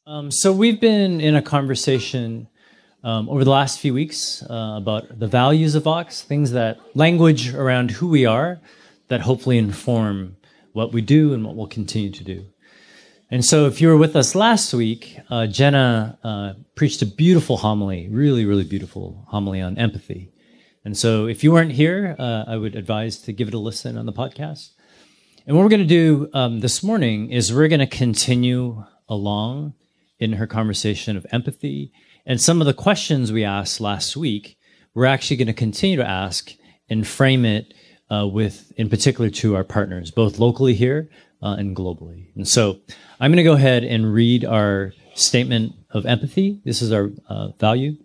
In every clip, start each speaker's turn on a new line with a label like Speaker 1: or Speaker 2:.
Speaker 1: So we've been in a conversation over the last few weeks about the values of Vox, language around who we are that hopefully inform what we do and what we'll continue to do. And so if you were with us last week, Jenna preached a beautiful homily, really, really beautiful homily on empathy. And so if you weren't here, I would advise to give it a listen on the podcast. And what we're going to do this morning is we're going to continue along in her conversation of empathy. And some of the questions we asked last week, we're actually going to continue to ask and frame it in particular to our partners, both locally here and globally. And so I'm going to go ahead and read our statement of empathy. This is our value.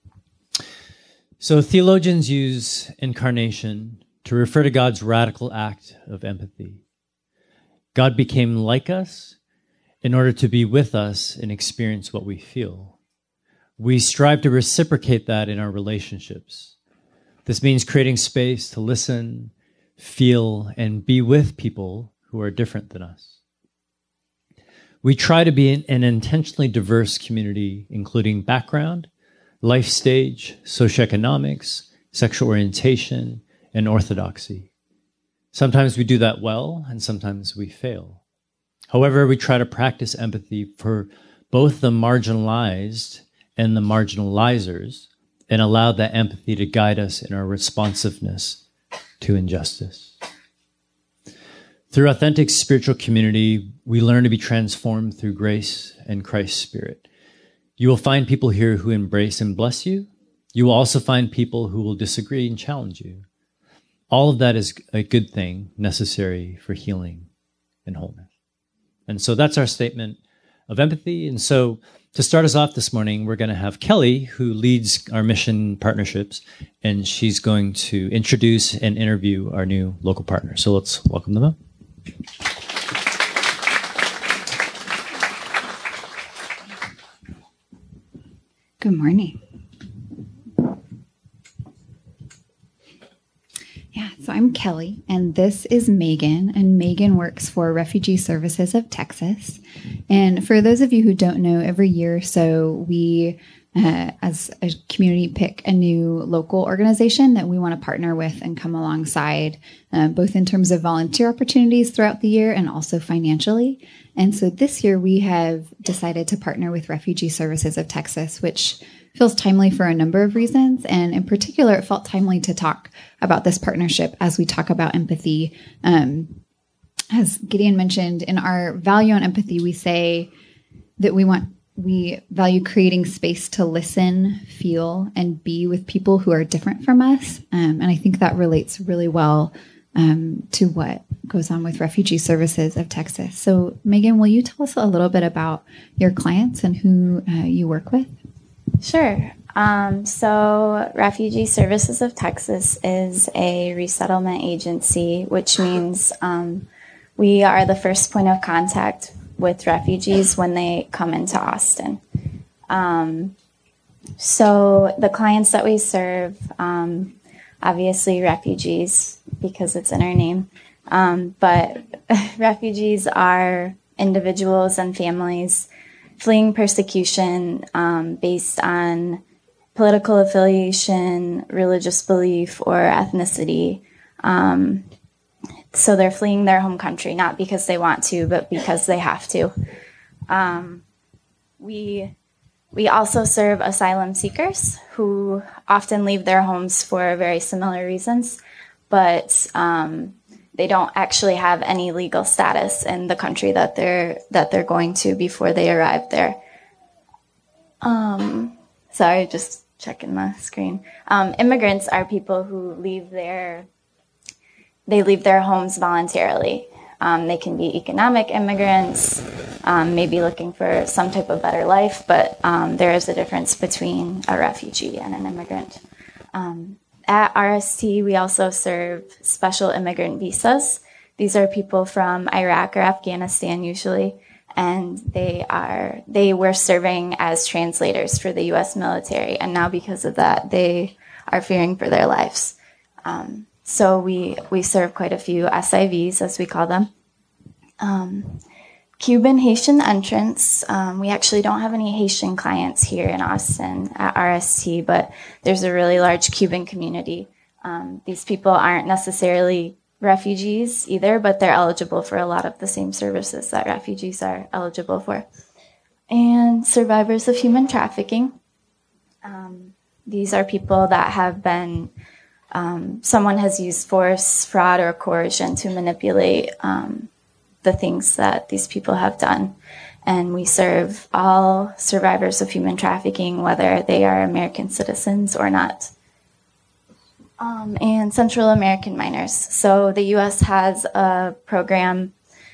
Speaker 1: So theologians use incarnation to refer to God's radical act of empathy. God became like us in order to be with us and experience what we feel. We strive to reciprocate that in our relationships. This means creating space to listen, feel, and be with people who are different than us. We try to be an intentionally diverse community, including background, life stage, socioeconomics, sexual orientation, and orthodoxy. Sometimes we do that well, and sometimes we fail. However, we try to practice empathy for both the marginalized and the marginalizers and allow that empathy to guide us in our responsiveness to injustice. Through authentic spiritual community, we learn to be transformed through grace and Christ's Spirit. You will find people here who embrace and bless you. You will also find people who will disagree and challenge you. All of that is a good thing, necessary for healing and wholeness. And so that's our statement of empathy. And so to start us off this morning, we're going to have Kelly, who leads our mission partnerships, and she's going to introduce and interview our new local partners. So let's welcome them up.
Speaker 2: Good morning. So I'm Kelly, and this is Megan, and Megan works for Refugee Services of Texas. And for those of you who don't know, every year or so we, as a community, pick a new local organization that we want to partner with and come alongside, both in terms of volunteer opportunities throughout the year and also financially. And so this year we have decided to partner with Refugee Services of Texas, which feels timely for a number of reasons. And in particular, it felt timely to talk about this partnership as we talk about empathy. As Gideon mentioned, in our value on empathy, we say that we value creating space to listen, feel, and be with people who are different from us. And I think that relates really well to what goes on with Refugee Services of Texas. So Megan, will you tell us a little bit about your clients and who you work with?
Speaker 3: Sure. So Refugee Services of Texas is a resettlement agency, which means we are the first point of contact with refugees when they come into Austin. So the clients that we serve, obviously refugees, because it's in our name, but refugees are individuals and families fleeing persecution based on political affiliation, religious belief, or ethnicity. So they're fleeing their home country, not because they want to, but because they have to. We also serve asylum seekers who often leave their homes for very similar reasons, but they don't actually have any legal status in the country that they're going to before they arrive there. Sorry, just checking the screen. Immigrants are people who leave their homes voluntarily. They can be economic immigrants, maybe looking for some type of better life, but there is a difference between a refugee and an immigrant. At RST, we also serve special immigrant visas. These are people from Iraq or Afghanistan usually, and they were serving as translators for the U.S. military, and now because of that, they are fearing for their lives. So we serve quite a few SIVs, as we call them. Cuban Haitian entrance. We actually don't have any Haitian clients here in Austin at RST, but there's a really large Cuban community. These people aren't necessarily refugees either, but they're eligible for a lot of the same services that refugees are eligible for. And survivors of human trafficking. These are people that have been, someone has used force, fraud, or coercion to manipulate the things that these people have done. And we serve all survivors of human trafficking, whether they are American citizens or not. And Central American minors. So the U.S. has a program.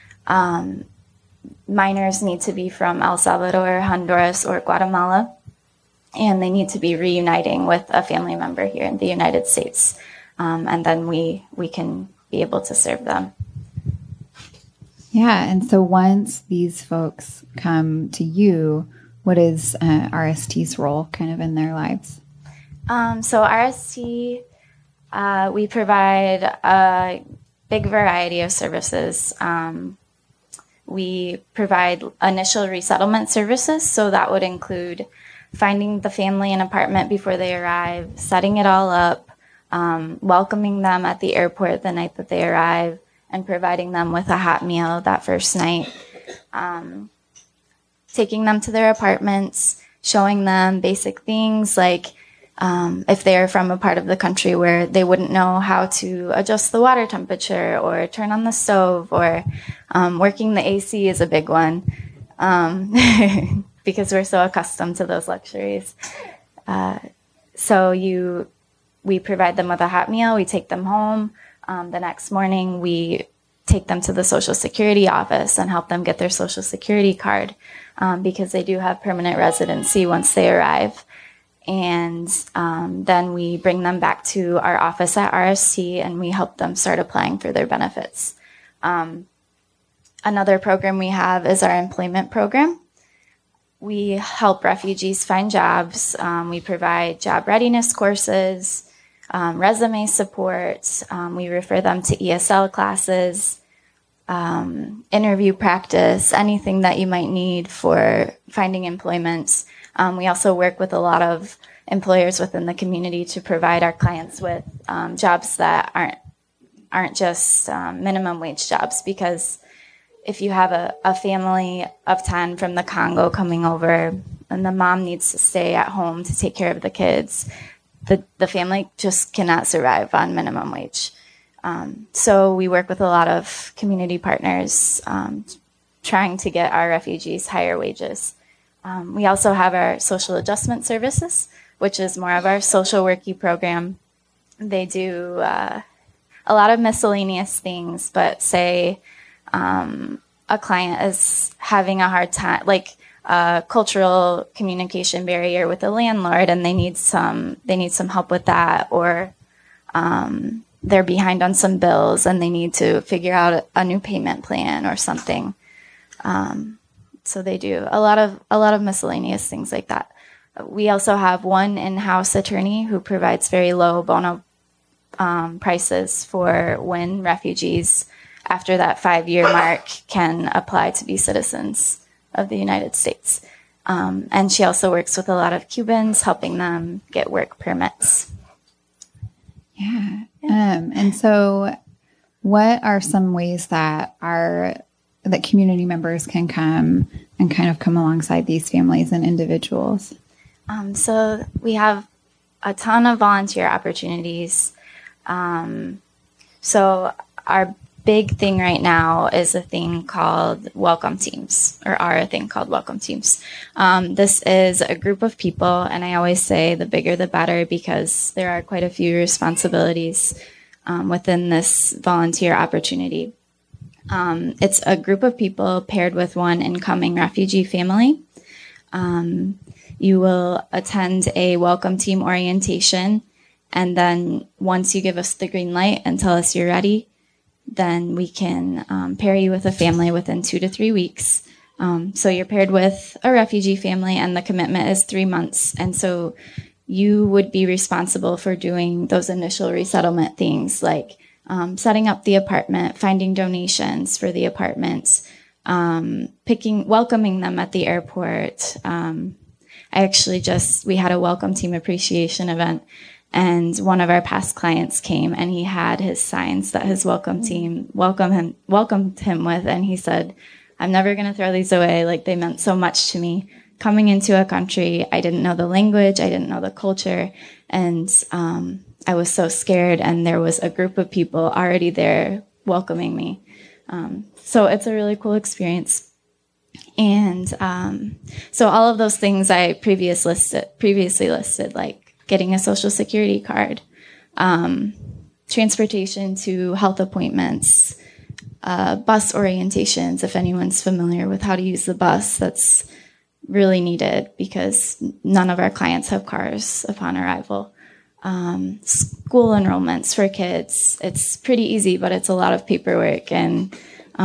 Speaker 3: Minors need to be from El Salvador, Honduras, or Guatemala, and they need to be reuniting with a family member here in the United States. And then we can be able to serve them.
Speaker 2: Yeah, and so once these folks come to you, what is RST's role kind of in their lives?
Speaker 3: So RST, we provide a big variety of services. We provide initial resettlement services, so that would include finding the family an apartment before they arrive, setting it all up, welcoming them at the airport the night that they arrive, and providing them with a hot meal that first night, taking them to their apartments, showing them basic things like if they're from a part of the country where they wouldn't know how to adjust the water temperature or turn on the stove, or working the AC is a big one because we're so accustomed to those luxuries. We provide them with a hot meal. We take them home. The next morning, we take them to the Social Security office and help them get their Social Security card because they do have permanent residency once they arrive. And then we bring them back to our office at RST and we help them start applying for their benefits. Another program we have is our employment program. We help refugees find jobs. We provide job readiness courses, resume support. We refer them to ESL classes, interview practice, anything that you might need for finding employment. We also work with a lot of employers within the community to provide our clients with jobs that aren't just minimum wage jobs, because if you have a family of 10 from the Congo coming over and the mom needs to stay at home to take care of the kids, the family just cannot survive on minimum wage. So we work with a lot of community partners trying to get our refugees higher wages. We also have our social adjustment services, which is more of our social worky program. They do a lot of miscellaneous things, but say a client is having a hard time, like a cultural communication barrier with a landlord, and they need some help with that, or they're behind on some bills and they need to figure out a new payment plan or something. So they do a lot of miscellaneous things like that. We also have one in-house attorney who provides very low bono prices for when refugees, after that 5-year mark, can apply to be citizens of the United States. And she also works with a lot of Cubans, helping them get work permits.
Speaker 2: Yeah. And so what are some ways that community members can come and kind of come alongside these families and individuals?
Speaker 3: So we have a ton of volunteer opportunities. So our big thing right now is a thing called Welcome Teams, or a thing called Welcome Teams. This is a group of people, and I always say the bigger the better, because there are quite a few responsibilities within this volunteer opportunity. It's a group of people paired with one incoming refugee family. You will attend a welcome team orientation, and then once you give us the green light and tell us you're ready, then we can pair you with a family within 2 to 3 weeks. So you're paired with a refugee family, and the commitment is 3 months. And so you would be responsible for doing those initial resettlement things, like setting up the apartment, finding donations for the apartments, welcoming them at the airport. We had a welcome team appreciation event, and one of our past clients came, and he had his signs that his welcome team welcomed him with, and he said, "I'm never going to throw these away. Like, they meant so much to me. Coming into a country, I didn't know the language, I didn't know the culture, and I was so scared, and there was a group of people already there welcoming me." So it's a really cool experience. And so all of those things I previously listed, like getting a social security card, transportation to health appointments, bus orientations, if anyone's familiar with how to use the bus, that's really needed because none of our clients have cars upon arrival. School enrollments for kids, it's pretty easy, but it's a lot of paperwork. And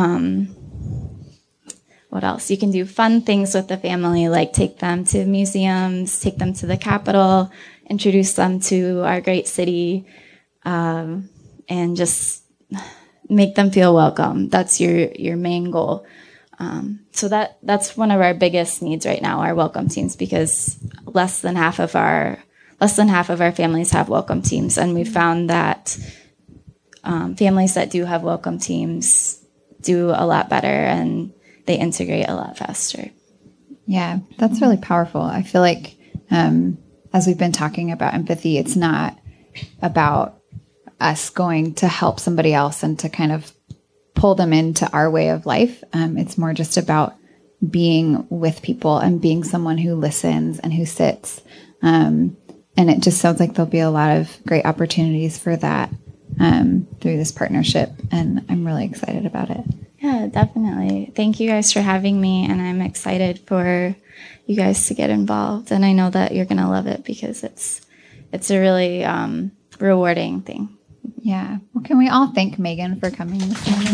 Speaker 3: what else? You can do fun things with the family, like take them to museums, take them to the Capitol, introduce them to our great city, and just make them feel welcome. That's your main goal. So that's one of our biggest needs right now, our welcome teams, because less than half of our families have welcome teams, and we found that families that do have welcome teams do a lot better and they integrate a lot faster.
Speaker 2: Yeah, that's really powerful. I feel like as we've been talking about empathy, it's not about us going to help somebody else and to kind of pull them into our way of life. It's more just about being with people and being someone who listens and who sits. And it just sounds like there'll be a lot of great opportunities for that through this partnership. And I'm really excited about it.
Speaker 3: Yeah, definitely. Thank you guys for having me. And I'm excited for you guys to get involved. And I know that you're going to love it because it's a really rewarding thing.
Speaker 2: Yeah. Well, can we all thank Megan for coming this morning?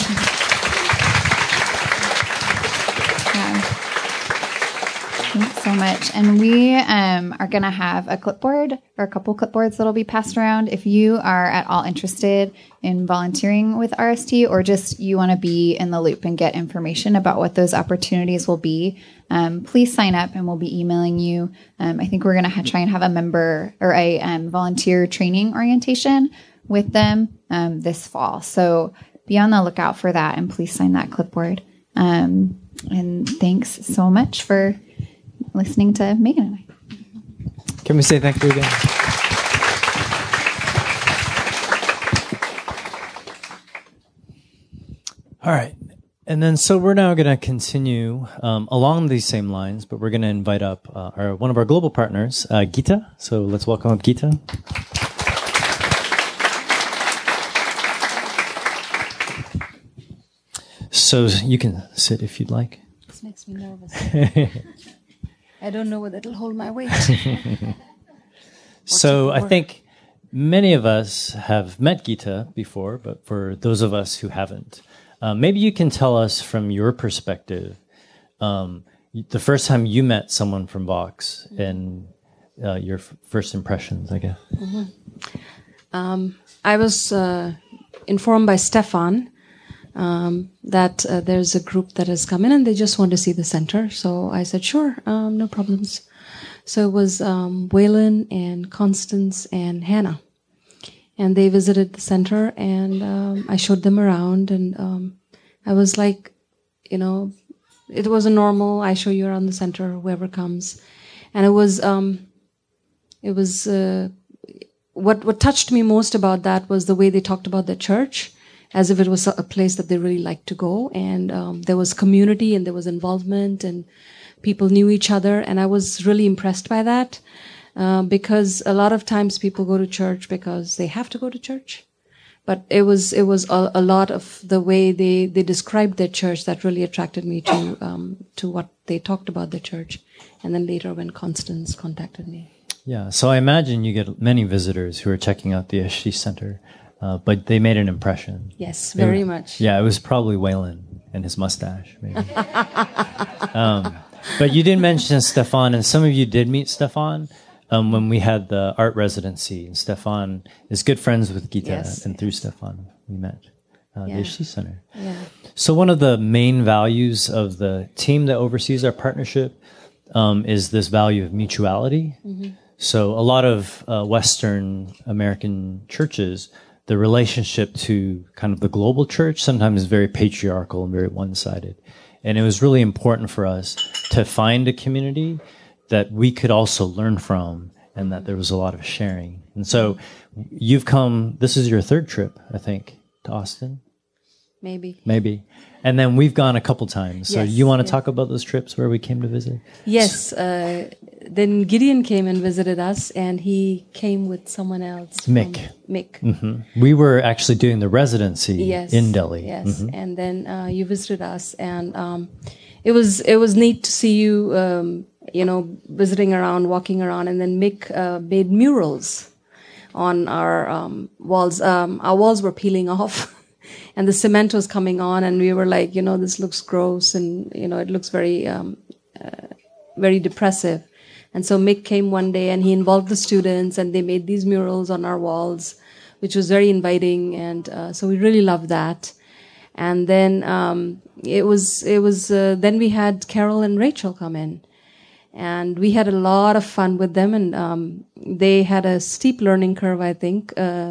Speaker 2: Thanks so much. And we are going to have a clipboard or a couple clipboards that'll be passed around. If you are at all interested in volunteering with RST, or just you want to be in the loop and get information about what those opportunities will be, please sign up and we'll be emailing you. I think we're going to try and have a member or a volunteer training orientation with them this fall. So be on the lookout for that, and please sign that clipboard. And thanks so much for listening to Megan and I.
Speaker 1: Can we say thank you again? All right. And then, so we're now going to continue along these same lines, but we're going to invite up one of our global partners, Gita. So let's welcome up Gita. So you can sit if you'd like.
Speaker 4: This makes me nervous. I don't know whether it'll hold my weight.
Speaker 1: So I think many of us have met Gita before, but for those of us who haven't, maybe you can tell us from your perspective, the first time you met someone from Vox and your first impressions, I guess.
Speaker 4: Mm-hmm. I was informed by Stefan that there's a group that has come in and they just want to see the center. So I said, sure, no problems. So it was Waylon and Constance and Hannah. And they visited the center, and I showed them around, and I was like, it was a normal, I show you around the center, whoever comes. And it was what touched me most about that was the way they talked about the church, as if it was a place that they really liked to go. And there was community and there was involvement and people knew each other. And I was really impressed by that because a lot of times people go to church because they have to go to church. But it was a lot of the way they described their church that really attracted me to what they talked about the church. And then later when Constance contacted me.
Speaker 1: Yeah, so I imagine you get many visitors who are checking out the Ishti Center. But they made an impression.
Speaker 4: Yes, very much.
Speaker 1: Yeah, it was probably Waylon and his mustache, maybe. But you did mention Stefan, and some of you did meet Stefan when we had the art residency. And Stefan is good friends with Gita,
Speaker 4: yes,
Speaker 1: and through Stefan we met. the Ashish Center.
Speaker 4: Yeah.
Speaker 1: So one of the main values of the team that oversees our partnership is this value of mutuality. So a lot of Western American churches, the relationship to kind of the global church sometimes is very patriarchal and very one-sided. And it was really important for us to find a community that we could also learn from and that there was a lot of sharing. And so you've come, this is your third trip, I think, to Austin? Maybe. And then we've gone a couple times. So you want to talk about those trips where we came to visit?
Speaker 4: Yes. Then Gideon came and visited us, and he came with someone else.
Speaker 1: Mick. Mm-hmm. We were actually doing the residency in Delhi.
Speaker 4: Yes. Mm-hmm. And then you visited us, and it was neat to see you, visiting around, walking around, and then Mick made murals on our walls. Our walls were peeling off. And the cement was coming on, and we were like, this looks gross, and it looks very, very depressive. And so Mick came one day, and he involved the students, and they made these murals on our walls, which was very inviting, and so we really loved that. And then then we had Carol and Rachel come in, and we had a lot of fun with them, and they had a steep learning curve, I think,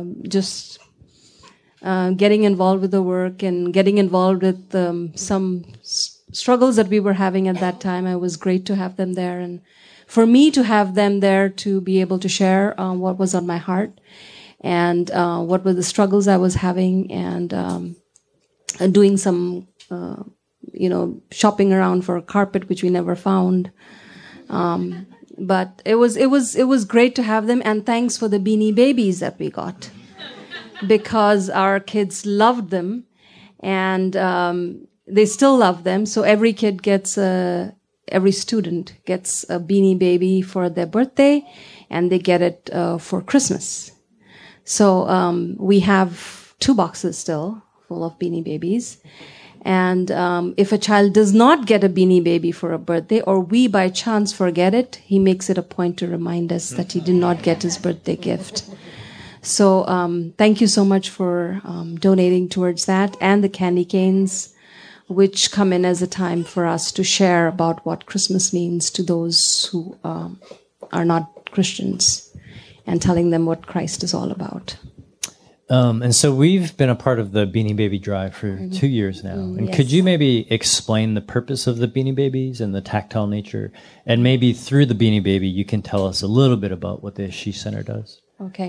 Speaker 4: getting involved with the work and getting involved with some struggles that we were having at that time. It was great to have them there, and for me to have them there to be able to share what was on my heart and what were the struggles I was having, and doing some shopping around for a carpet which we never found. But it was great to have them, and thanks for the Beanie Babies that we got. Because our kids loved them, and they still love them. So every student gets a Beanie Baby for their birthday, and they get it for Christmas. So we have 2 boxes still full of Beanie Babies. And if a child does not get a Beanie Baby for a birthday, or we by chance forget it, he makes it a point to remind us that he did not get his birthday gift. So thank you so much for donating towards that, and the candy canes, which come in as a time for us to share about what Christmas means to those who are not Christians, and telling them what Christ is all about.
Speaker 1: And so we've been a part of the Beanie Baby Drive for 2 years now. And could you maybe explain the purpose of the Beanie Babies and the tactile nature? And maybe through the Beanie Baby, you can tell us a little bit about what the Ashish Center does.
Speaker 4: Okay.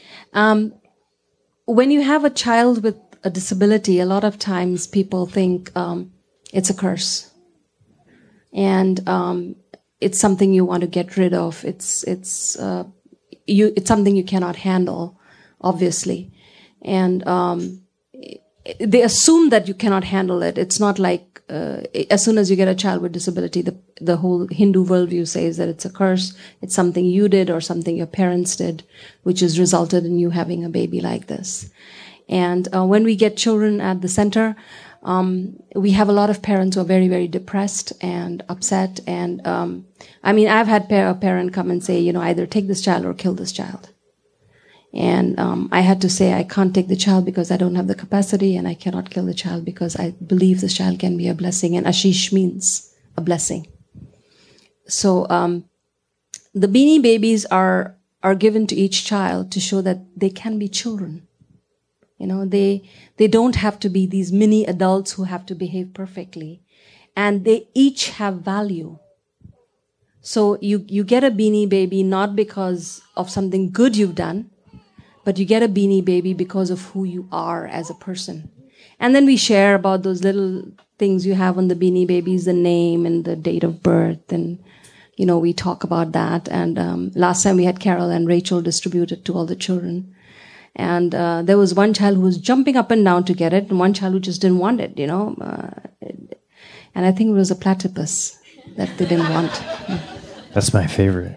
Speaker 4: When you have a child with a disability, a lot of times people think it's a curse, and it's something you want to get rid of. It's something you cannot handle, obviously, and they assume that you cannot handle it. It's not like as soon as you get a child with disability, the whole Hindu worldview says that it's a curse. It's something you did or something your parents did, which has resulted in you having a baby like this. And when we get children at the center, we have a lot of parents who are very, very depressed and upset. And I've had a parent come and say, either take this child or kill this child. And I had to say, I can't take the child because I don't have the capacity, and I cannot kill the child because I believe this child can be a blessing. And Ashish means a blessing. So the Beanie Babies are given to each child to show that they can be children. They don't have to be these mini adults who have to behave perfectly. And they each have value. So you get a Beanie Baby not because of something good you've done, but you get a Beanie Baby because of who you are as a person. And then we share about those little things you have on the Beanie Babies, the name and the date of birth. And, we talk about that. And last time we had Carol and Rachel distributed to all the children. And there was one child who was jumping up and down to get it, and one child who just didn't want it, and I think it was a platypus that they didn't want.
Speaker 1: That's my favorite.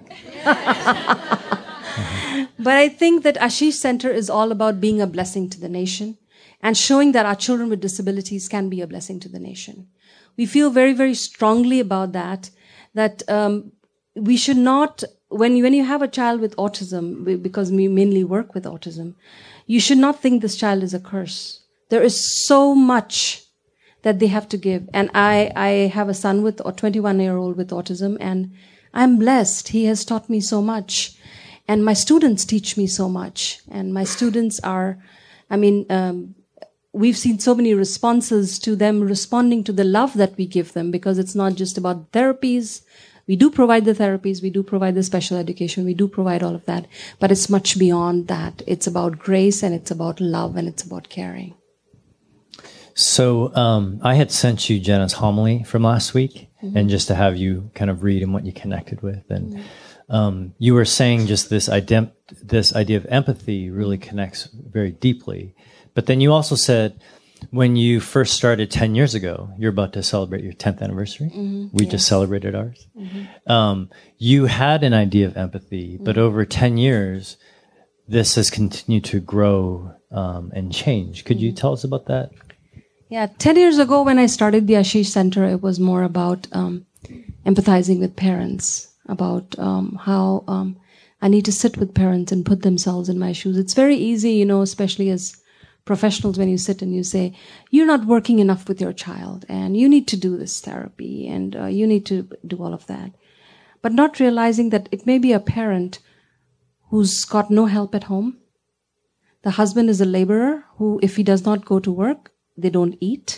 Speaker 4: But I think that Ashish Center is all about being a blessing to the nation and showing that our children with disabilities can be a blessing to the nation. We feel very, very strongly about that we should not, when you have a child with autism, because we mainly work with autism, you should not think this child is a curse. There is so much that they have to give. And I have a son with a 21-year-old with autism, and I'm blessed. He has taught me so much. And my students teach me so much. And my students are, we've seen so many responses to them responding to the love that we give them, because it's not just about therapies. We do provide the therapies, we do provide the special education, we do provide all of that, but it's much beyond that. It's about grace, and it's about love, and it's about caring.
Speaker 1: So I had sent you Jenna's homily from last week, and just to have you kind of read and what you connected with. And you were saying just this idea of empathy really connects very deeply. But then you also said, when you first started 10 years ago, you're about to celebrate your 10th anniversary. We just celebrated ours. You had an idea of empathy, but over 10 years, this has continued to grow and change. Could you tell us about that?
Speaker 4: Yeah, 10 years ago when I started the Ashish Center, it was more about empathizing with parents, about how I need to sit with parents and put themselves in my shoes. It's very easy, especially as professionals, when you sit and you say, you're not working enough with your child, and you need to do this therapy, and you need to do all of that. But not realizing that it may be a parent who's got no help at home. The husband is a laborer who, if he does not go to work, they don't eat.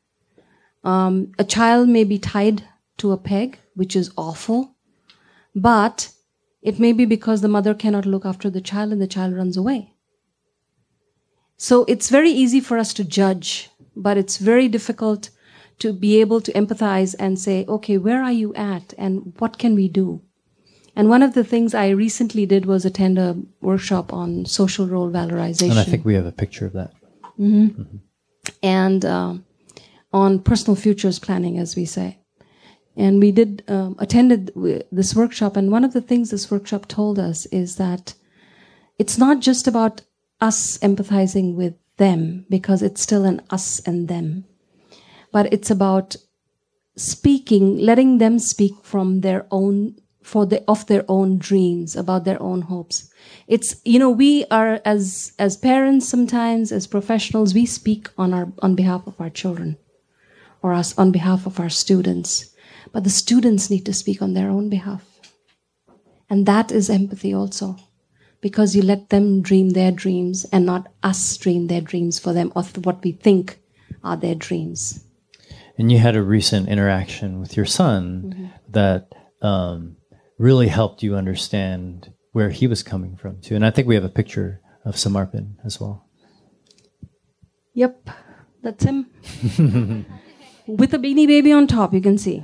Speaker 4: A child may be tied to a peg, which is awful, but it may be because the mother cannot look after the child and the child runs away. So it's very easy for us to judge, but it's very difficult to be able to empathize and say, okay, where are you at and what can we do? And one of the things I recently did was attend a workshop on social role valorization.
Speaker 1: And I think we have a picture of that.
Speaker 4: And on personal futures planning, as we say. And we attended this workshop, and one of the things this workshop told us is that it's not just about us empathizing with them, because it's still an us and them, but it's about speaking, letting them speak from their own, of their own dreams, about their own hopes. It's, we are as parents sometimes, as professionals, we speak on behalf of our children, or on behalf of our students, but the students need to speak on their own behalf. And that is empathy also, because you let them dream their dreams and not us dream their dreams for them, or what we think are their dreams.
Speaker 1: And you had a recent interaction with your son that really helped you understand where he was coming from too. And I think we have a picture of Samarpan as well.
Speaker 4: Yep, that's him. With a beanie baby on top, you can see.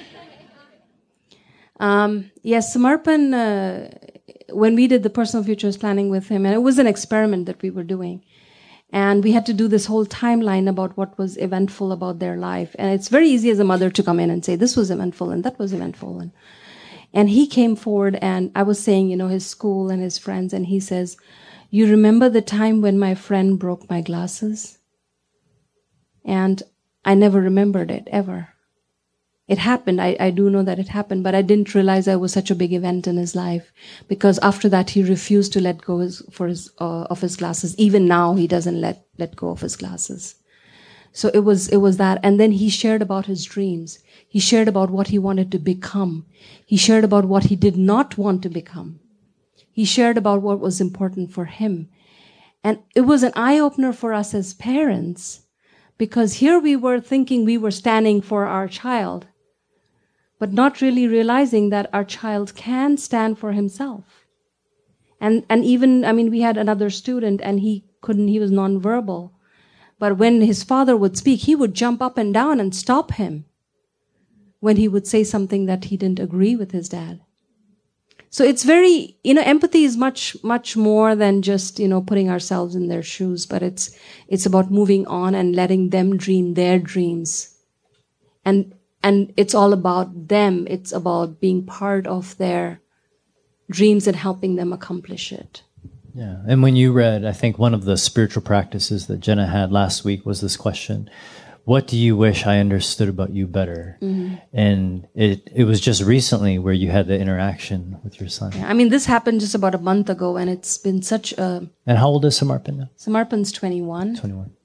Speaker 4: Yes, Samarpan, when we did the personal futures planning with him, and it was an experiment that we were doing, and we had to do this whole timeline about what was eventful about their life. And it's very easy as a mother to come in and say, this was eventful and that was eventful. And he came forward, and I was saying, his school and his friends, and he says, you remember the time when my friend broke my glasses? And I never remembered it, ever. It happened. I do know that it happened, but I didn't realize it was such a big event in his life, because after that he refused to let go of his glasses. Even now he doesn't let go of his glasses. So it was that. And then he shared about his dreams. He shared about what he wanted to become. He shared about what he did not want to become. He shared about what was important for him. And it was an eye-opener for us as parents, because here we were thinking we were standing for our child, but not really realizing that our child can stand for himself. And even, we had another student, and he was nonverbal. But when his father would speak, he would jump up and down and stop him when he would say something that he didn't agree with his dad. So it's very, empathy is much, much more than just, putting ourselves in their shoes, but it's about moving on and letting them dream their dreams. And it's all about them. It's about being part of their dreams and helping them accomplish it.
Speaker 1: Yeah. And when you read, I think one of the spiritual practices that Jenna had last week was this question, what do you wish I understood about you better? And it was just recently where you had the interaction with your son.
Speaker 4: Yeah, this happened just about a month ago, and it's been such a...
Speaker 1: And how old is Samarpan now?
Speaker 4: Samarpan's 21.
Speaker 1: 21.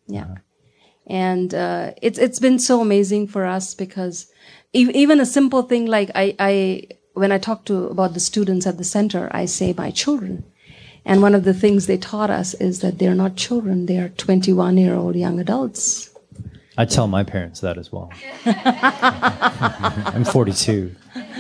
Speaker 4: Yeah. And it's been so amazing for us because even a simple thing like I when I talk about the students at the center, I say my children. And one of the things they taught us is that they're not children, they are 21-year-old young adults.
Speaker 1: I tell my parents that as well. I'm 42.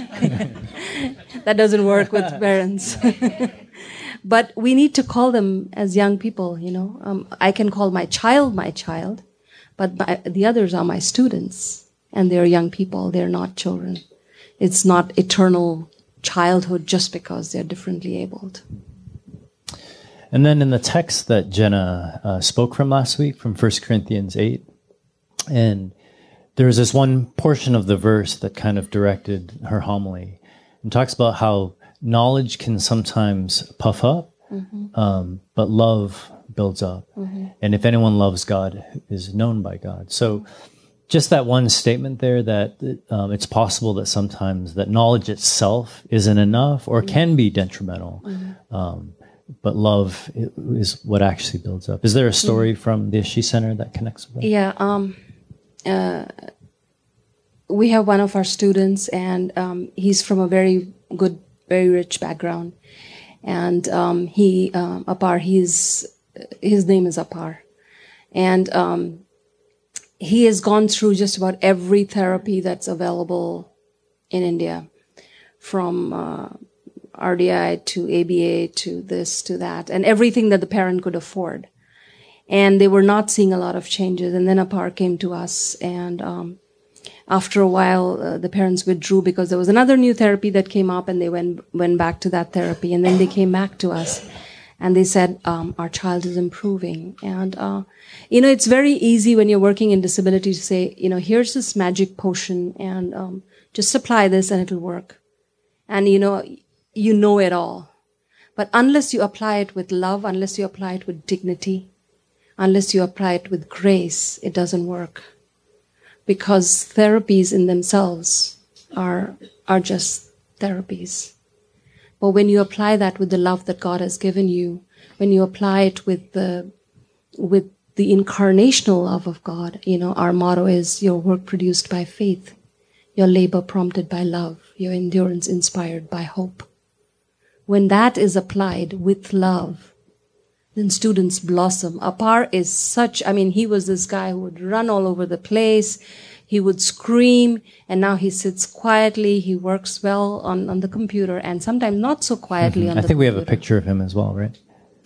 Speaker 4: That doesn't work with parents. But we need to call them as young people, you know. I can call my child, but the others are my students. And they're young people, they're not children. It's not eternal childhood just because they're differently abled.
Speaker 1: And then in the text that Jenna spoke from last week, from 1 Corinthians 8, and there was this one portion of the verse that kind of directed her homily, and talks about how knowledge can sometimes puff up, but love builds up. And if anyone loves God, is known by God. So just that one statement there that it's possible that sometimes that knowledge itself isn't enough or can be detrimental. But love is what actually builds up. Is there a story from the Ashish Center that connects with that?
Speaker 4: Yeah. We have one of our students, and he's from a very good, very rich background. And Apar, his name is Apar. And he has gone through just about every therapy that's available in India, from RDI to ABA to this to that, and everything that the parent could afford. And they were not seeing a lot of changes. And then Apar came to us, and after a while, the parents withdrew because there was another new therapy that came up, and they went back to that therapy. And then they came back to us, and they said, our child is improving. And, it's very easy when you're working in disability to say, here's this magic potion, and just apply this and it'll work. And, you know it all. But unless you apply it with love, unless you apply it with dignity, unless you apply it with grace, it doesn't work. Because therapies in themselves are just therapies. But when you apply that with the love that God has given you, when you apply it with the incarnational love of God, our motto is your work produced by faith, your labor prompted by love, your endurance inspired by hope. When that is applied with love, then students blossom. Apar is he was this guy who would run all over the place. He would scream, and now he sits quietly. He works well on the computer, and sometimes not so quietly on the computer.
Speaker 1: I think we have a picture of him as well, right?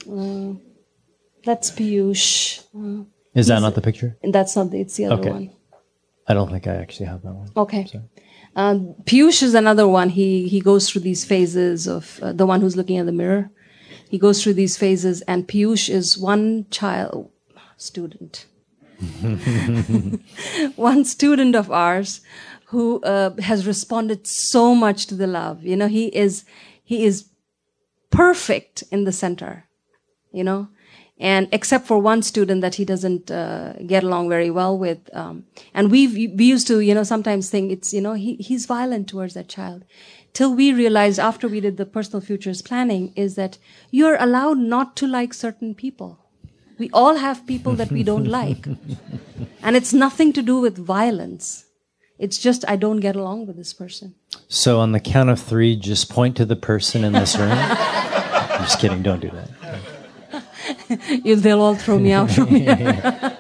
Speaker 4: That's Piyush.
Speaker 1: Is that not the picture?
Speaker 4: That's not it's the other one.
Speaker 1: I don't think I actually have that one.
Speaker 4: Okay. Piyush is another one. He goes through these phases of the one who's looking at the mirror. He goes through these phases, and Piyush is one student. One student of ours who has responded so much to the love. He is perfect in the center, and except for one student that he doesn't get along very well with. And we used to, sometimes think it's, he's violent towards that child. Till we realized after we did the personal futures planning is that you're allowed not to like certain people. We all have people that we don't like. And it's nothing to do with violence. It's just I don't get along with this person.
Speaker 1: So on the count of 3, just point to the person in this room. I'm just kidding. Don't do that.
Speaker 4: They'll all throw me out from here.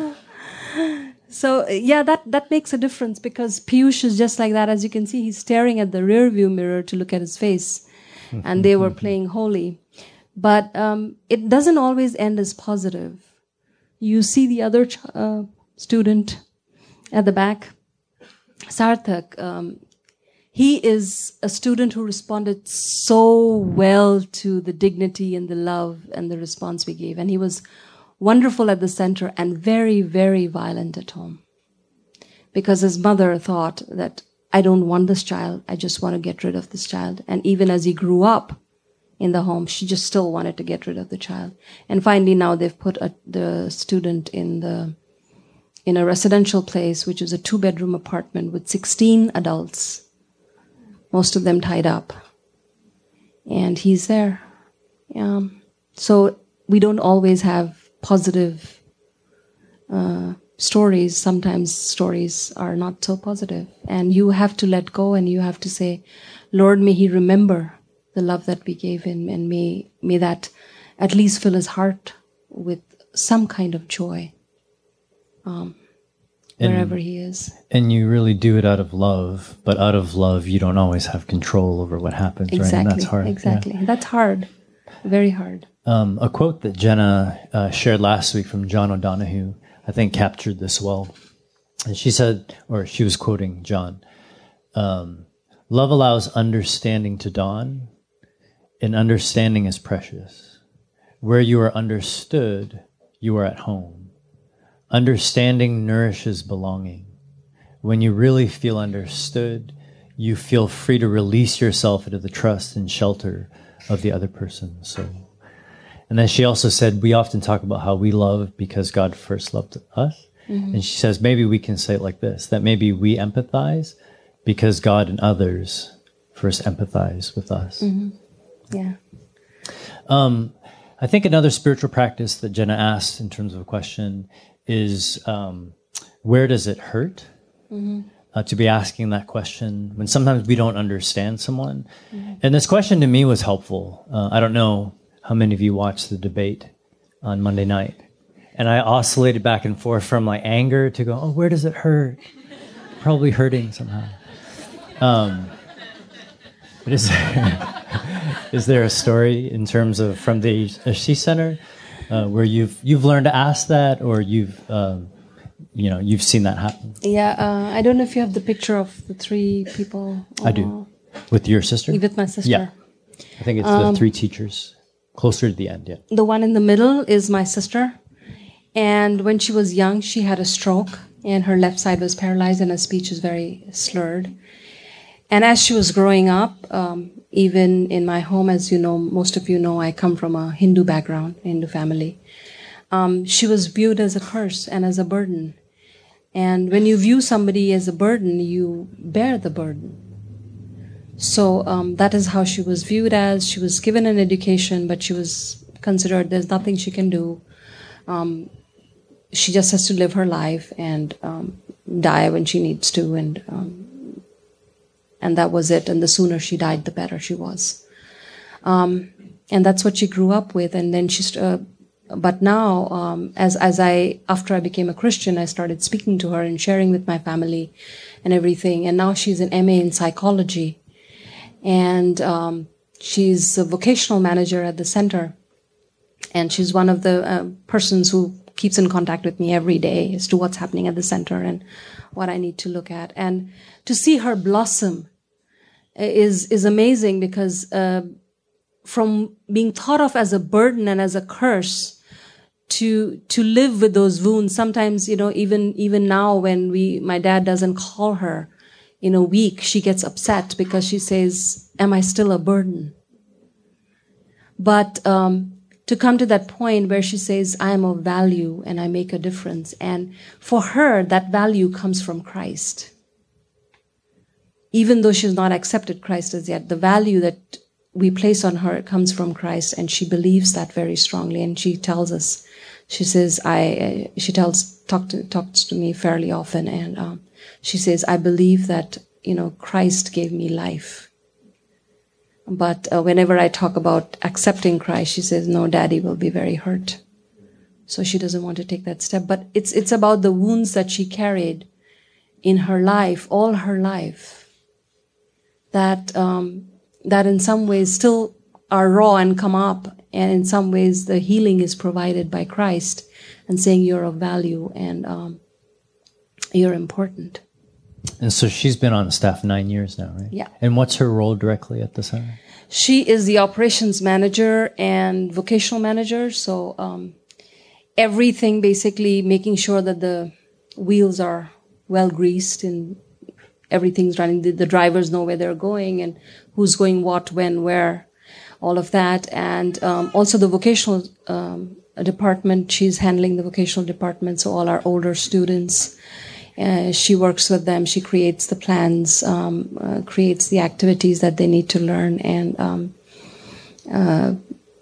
Speaker 4: So, that makes a difference because Piyush is just like that. As you can see, he's staring at the rear view mirror to look at his face. And they were playing holy. But it doesn't always end as positive. You see the other student at the back, Sarthak. He is a student who responded so well to the dignity and the love and the response we gave. And he was wonderful at the center and very, very violent at home. Because his mother thought that, I don't want this child. I just want to get rid of this child. And even as he grew up in the home, she just still wanted to get rid of the child. And finally now they've put the student in a residential place, which is a 2-bedroom apartment with 16 adults. Most of them tied up. And he's there. So we don't always have positive stories, sometimes stories are not so positive. And you have to let go and you have to say, Lord, may he remember the love that we gave him, and may that at least fill his heart with some kind of joy wherever he is.
Speaker 1: And you really do it out of love, but out of love, you don't always have control over what happens,
Speaker 4: exactly,
Speaker 1: right? And that's hard.
Speaker 4: Exactly.
Speaker 1: Yeah.
Speaker 4: That's hard. Very hard.
Speaker 1: A quote that Jenna shared last week from John O'Donohue, I think captured this well. And she said, or she was quoting John, love allows understanding to dawn, and understanding is precious. Where you are understood, you are at home. Understanding nourishes belonging. When you really feel understood, you feel free to release yourself into the trust and shelter of the other person's soul. And then she also said, we often talk about how we love because God first loved us. Mm-hmm. And she says, maybe we can say it like this, that maybe we empathize because God and others first empathize with us.
Speaker 4: Mm-hmm. Yeah.
Speaker 1: I think another spiritual practice that Jenna asked in terms of a question is, where does it hurt? Mm-hmm. To be asking that question when sometimes we don't understand someone. Mm-hmm. And this question to me was helpful. I don't know how many of you watched the debate on Monday night. And I oscillated back and forth from like anger to go, oh, where does it hurt? Probably hurting somehow. But is there a story in terms of from the She Center where you've learned to ask that, or you've seen that happen?
Speaker 4: Yeah, I don't know if you have the picture of the three people.
Speaker 1: I do. With your sister?
Speaker 4: With my sister.
Speaker 1: Yeah. I think it's the three teachers. Closer to the end, yeah.
Speaker 4: The one in the middle is my sister. And when she was young, she had a stroke, and her left side was paralyzed, and her speech is very slurred. And as she was growing up, even in my home, as you know, most of you know, I come from a Hindu background, Hindu family. She was viewed as a curse and as a burden. And when you view somebody as a burden, you bear the burden. So that is how she was viewed as. She was given an education, but she was considered there's nothing she can do. She just has to live her life and die when she needs to, and that was it. And the sooner she died, the better she was. And that's what she grew up with. And then but now, after I became a Christian, I started speaking to her and sharing with my family and everything. And now she's an MA in psychology. And she's a vocational manager at the center. And she's one of the persons who keeps in contact with me every day as to what's happening at the center and what I need to look at. And to see her blossom is amazing, because from being thought of as a burden and as a curse to live with those wounds. Sometimes, even now when my dad doesn't call her in a week, she gets upset because she says, am I still a burden? But to come to that point where she says, I am of value and I make a difference. And for her, that value comes from Christ. Even though she's not accepted Christ as yet, the value that we place on her comes from Christ, and she believes that very strongly. And she tells us, she says, talks to me fairly often, and she says, I believe that, Christ gave me life. But whenever I talk about accepting Christ, she says, no, Daddy will be very hurt. So she doesn't want to take that step. But it's about the wounds that she carried in her life, all her life, that in some ways still are raw and come up. And in some ways, the healing is provided by Christ and saying you're of value and you're important.
Speaker 1: And so she's been on staff 9 years now, right?
Speaker 4: Yeah.
Speaker 1: And what's her role directly at the center?
Speaker 4: She is the operations manager and vocational manager. So everything, basically making sure that the wheels are well greased and everything's running. The drivers know where they're going and who's going what, when, where, all of that. And also the vocational department, she's handling the vocational department. So all our older students, she works with them. She creates the plans, creates the activities that they need to learn. And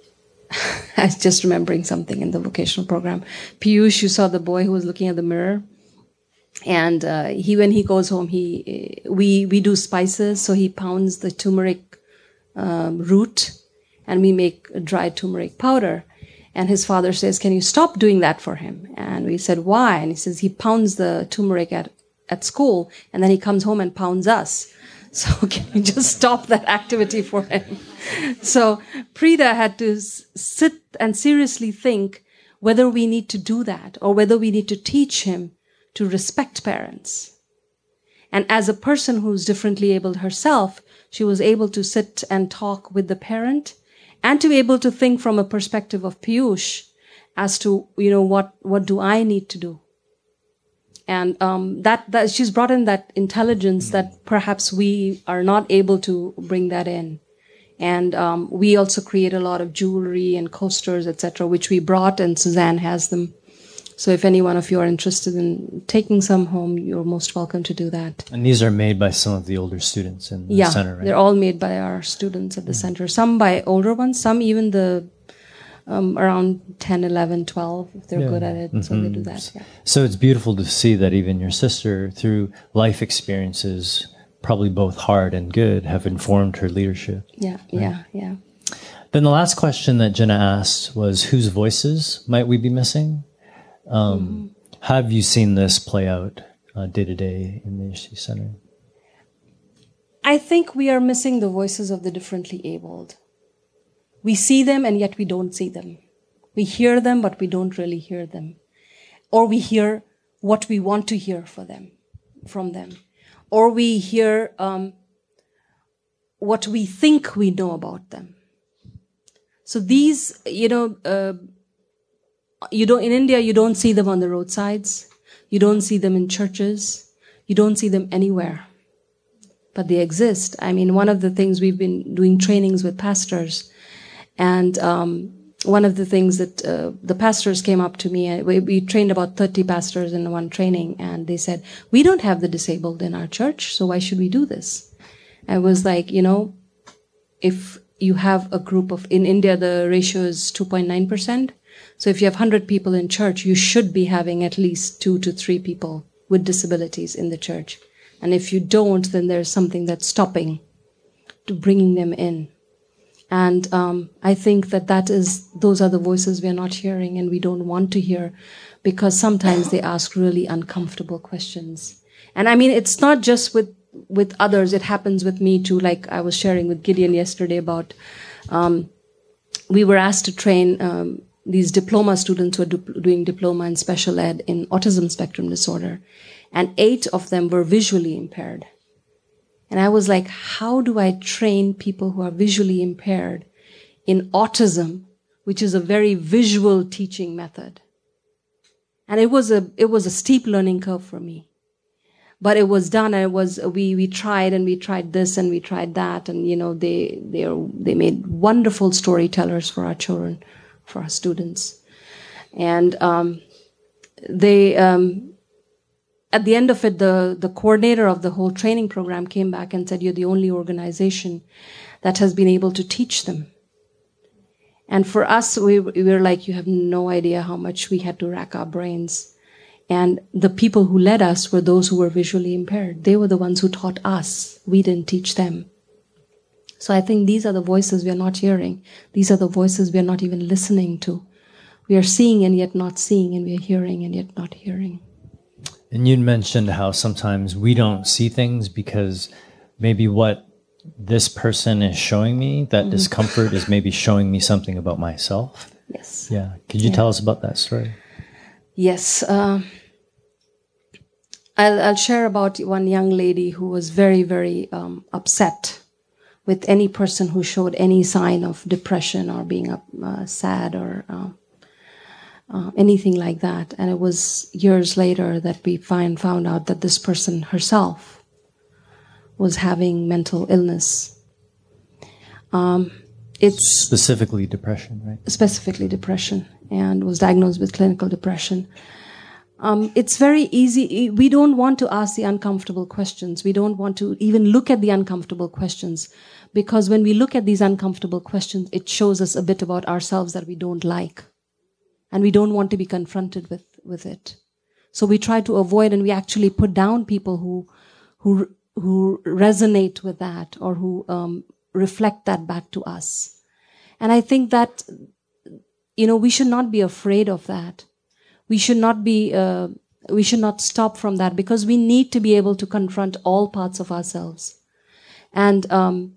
Speaker 4: I was just remembering something in the vocational program. Piyush, you saw the boy who was looking at the mirror. And when he goes home, we do spices, so he pounds the turmeric root, and we make a dry turmeric powder. And his father says, "Can you stop doing that for him?" And we said, "Why?" And he says, "He pounds the turmeric at school, and then he comes home and pounds us. So can you just stop that activity for him?" So Prida had to sit and seriously think whether we need to do that or whether we need to teach him to respect parents. And as a person who's differently abled herself, she was able to sit and talk with the parent and to be able to think from a perspective of Piyush as to, what do I need to do? And that she's brought in that intelligence that perhaps we are not able to bring that in. And we also create a lot of jewelry and coasters, etc., which we brought, and Suzanne has them. So if any one of you are interested in taking some home, you're most welcome to do that.
Speaker 1: And these are made by some of the older students in the center, right?
Speaker 4: They're all made by our students at the center. Some by older ones, some even the around 10, 11, 12, if they're good at it. So they do that. Yeah.
Speaker 1: So it's beautiful to see that even your sister, through life experiences, probably both hard and good, have informed her leadership.
Speaker 4: Yeah.
Speaker 1: Then the last question that Jenna asked was, whose voices might we be missing? Have you seen this play out day to day in the ISHTI Center?
Speaker 4: I think we are missing the voices of the differently abled. We see them and yet we don't see them. We hear them, but we don't really hear them. Or we hear what we want to hear from them. Or we hear what we think we know about them. So these, in India, you don't see them on the roadsides. You don't see them in churches. You don't see them anywhere. But they exist. I mean, one of the things we've been doing trainings with pastors, and one of the things that the pastors came up to me, we trained about 30 pastors in one training, and they said, "We don't have the disabled in our church, so why should we do this?" I was like, if you have a group in India, the ratio is 2.9%. So if you have 100 people in church, you should be having at least 2 to 3 people with disabilities in the church. And if you don't, then there's something that's stopping to bringing them in. And I think those are the voices we are not hearing and we don't want to hear, because sometimes they ask really uncomfortable questions. And I mean, it's not just with others, it happens with me too. Like I was sharing with Gideon yesterday about, we were asked to train these diploma students who are doing diploma in special ed in autism spectrum disorder. And 8 of them were visually impaired. And I was like, how do I train people who are visually impaired in autism, which is a very visual teaching method? And it was a steep learning curve for me. But it was done, and we tried this and we tried that, and they made wonderful storytellers for our children, for our students. And at the end of it, the coordinator of the whole training program came back and said, "You're the only organization that has been able to teach them." And for us, we were like, you have no idea how much we had to rack our brains. And the people who led us were those who were visually impaired. They were the ones who taught us. We didn't teach them. So I think these are the voices we are not hearing. These are the voices we are not even listening to. We are seeing and yet not seeing, and we are hearing and yet not hearing.
Speaker 1: And you'd mentioned how sometimes we don't see things because maybe what this person is showing me, that discomfort is maybe showing me something about myself.
Speaker 4: Yes.
Speaker 1: Yeah. Could you tell us about that story?
Speaker 4: Yes. I'll share about one young lady who was very, very upset with any person who showed any sign of depression or being sad or anything like that. And it was years later that we found out that this person herself was having mental illness. It's
Speaker 1: specifically depression, right?
Speaker 4: Specifically depression, and was diagnosed with clinical depression. It's very easy. We don't want to ask the uncomfortable questions. We don't want to even look at the uncomfortable questions Because when we look at these uncomfortable questions, it shows us a bit about ourselves that we don't like. And we don't want to be confronted with it. So we try to avoid, and we actually put down people who resonate with that, or who reflect that back to us. And I think that, we should not be afraid of that. We should not stop from that, because we need to be able to confront all parts of ourselves. And,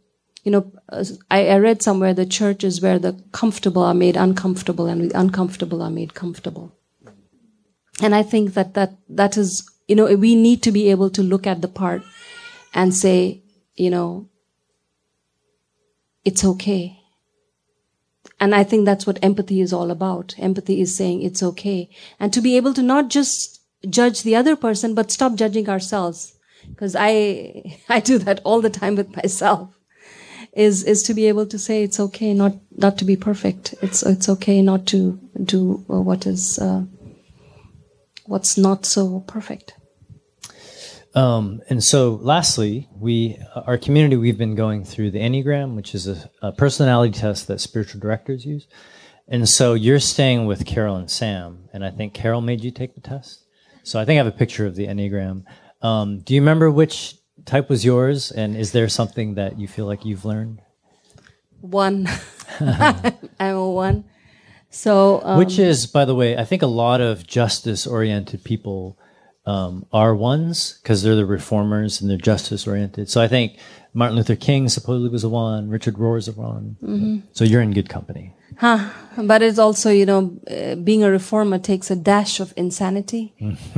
Speaker 4: I read somewhere the church is where the comfortable are made uncomfortable and the uncomfortable are made comfortable. And I think that is, we need to be able to look at the part and say, it's okay. And I think that's what empathy is all about. Empathy is saying it's okay. And to be able to not just judge the other person, but stop judging ourselves. Because I do that all the time with myself. Is to be able to say it's okay not to be perfect. It's okay not to do what's not so perfect.
Speaker 1: And so lastly, our community, we've been going through the Enneagram, which is a personality test that spiritual directors use. And so you're staying with Carol and Sam, and I think Carol made you take the test. So I think I have a picture of the Enneagram. Do you remember which type was yours? And is there something that you feel like you've learned?
Speaker 4: 1. I'm a 1. So,
Speaker 1: which is, by the way, I think a lot of justice-oriented people are 1s, because they're the reformers and they're justice-oriented. So I think Martin Luther King supposedly was a 1. Richard Rohr is a 1. Mm-hmm. So you're in good company.
Speaker 4: But it's also, being a reformer takes a dash of insanity,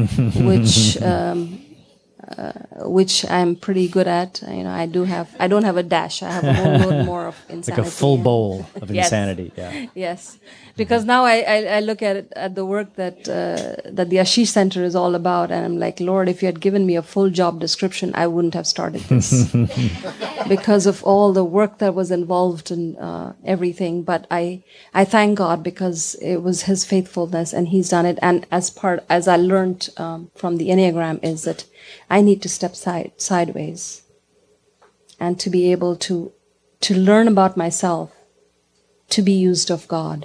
Speaker 4: which I'm pretty good at. I don't have a dash. I have a whole load more of insanity.
Speaker 1: Like a full bowl of
Speaker 4: Yes.
Speaker 1: insanity. Yeah.
Speaker 4: Yes. Because now I look at the work that the Ashish Center is all about, and I'm like, Lord, if you had given me a full job description, I wouldn't have started this. Because of all the work that was involved in everything. But I thank God, because it was His faithfulness and He's done it. And as I learned from the Enneagram, is that I need to step sideways and to be able to learn about myself, to be used of God.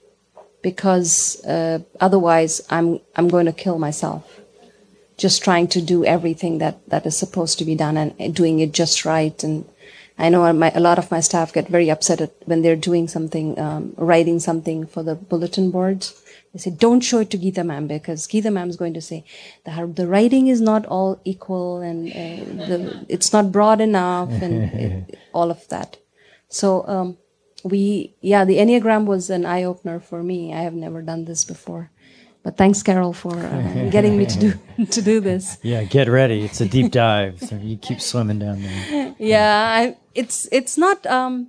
Speaker 4: Because otherwise I'm going to kill myself, just trying to do everything that is supposed to be done and doing it just right. And I know a lot of my staff get very upset when they're doing something, writing something for the bulletin boards. They say, don't show it to Geeta ma'am, because Geeta ma'am is going to say the writing is not all equal, and it's not broad enough, and all of that. So the Enneagram was an eye-opener for me. I have never done this before. But thanks, Carol, for getting me to do this.
Speaker 1: Yeah, get ready. It's a deep dive. So you keep swimming down there.
Speaker 4: Yeah, it's not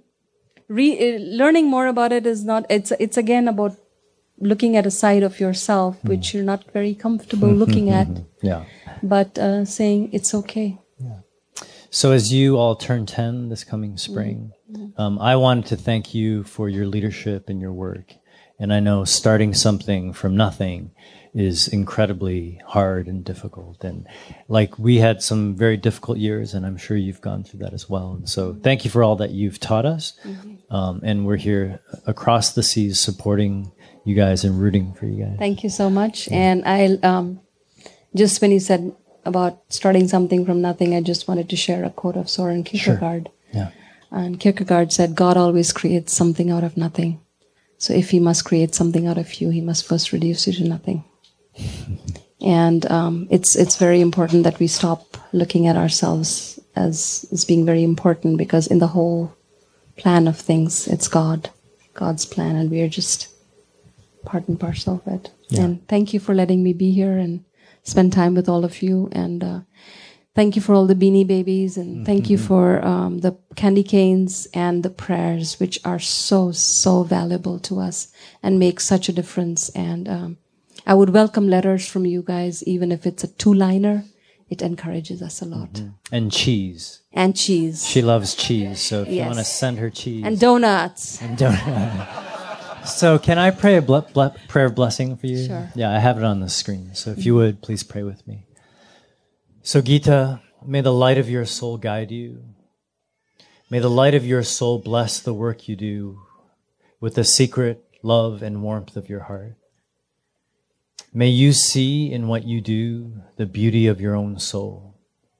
Speaker 4: learning more about it is not. It's again about looking at a side of yourself which you're not very comfortable looking at.
Speaker 1: Yeah.
Speaker 4: But saying it's okay.
Speaker 1: Yeah. So as you all turn 10 this coming spring, I wanted to thank you for your leadership and your work. And I know starting something from nothing is incredibly hard and difficult. And like, we had some very difficult years, and I'm sure you've gone through that as well. And so thank you for all that you've taught us. And we're here across the seas supporting you guys and rooting for you guys.
Speaker 4: Thank you so much. And I just when you said about starting something from nothing, I just wanted to share a quote of Soren Kierkegaard.
Speaker 1: Sure. Yeah.
Speaker 4: And Kierkegaard said, God always creates something out of nothing. So if He must create something out of you, He must first reduce you to nothing. And it's very important that we stop looking at ourselves as being very important, because in the whole plan of things, it's God's plan, and we are just part and parcel of it. Yeah. And thank you for letting me be here and spend time with all of you. And thank you for all the Beanie Babies, and thank you for the candy canes and the prayers, which are so, so valuable to us and make such a difference. And I would welcome letters from you guys, even if it's a 2-liner. It encourages us a lot.
Speaker 1: And cheese.
Speaker 4: And cheese.
Speaker 1: She loves cheese, so if you want to send her cheese.
Speaker 4: And donuts.
Speaker 1: So can I pray a prayer of blessing for you?
Speaker 4: Sure.
Speaker 1: Yeah, I have it on the screen. So if you would, please pray with me. So Geeta, may the light of your soul guide you. May the light of your soul bless the work you do with the secret love and warmth of your heart. May you see in what you do the beauty of your own soul.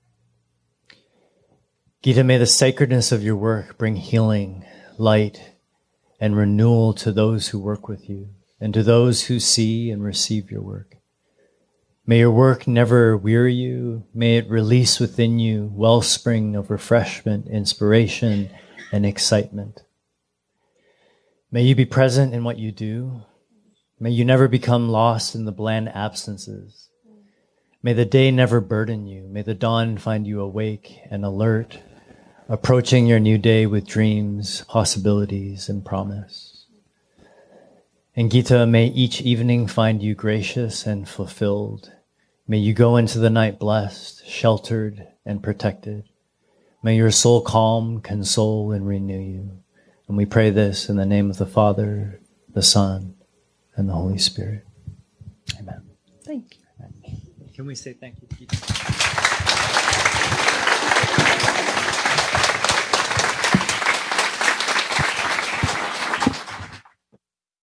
Speaker 1: Gita, may the sacredness of your work bring healing, light, and renewal to those who work with you and to those who see and receive your work. May your work never weary you. May it release within you wellspring of refreshment, inspiration, and excitement. May you be present in what you do. May you never become lost in the bland absences. May the day never burden you. May the dawn find you awake and alert, approaching your new day with dreams, possibilities, and promise. And Gita, may each evening find you gracious and fulfilled. May you go into the night blessed, sheltered, and protected. May your soul calm, console, and renew you. And we pray this in the name of the Father, the Son, and the Holy Spirit. Amen.
Speaker 4: Thank you.
Speaker 1: Amen. Can we say thank you, Gita?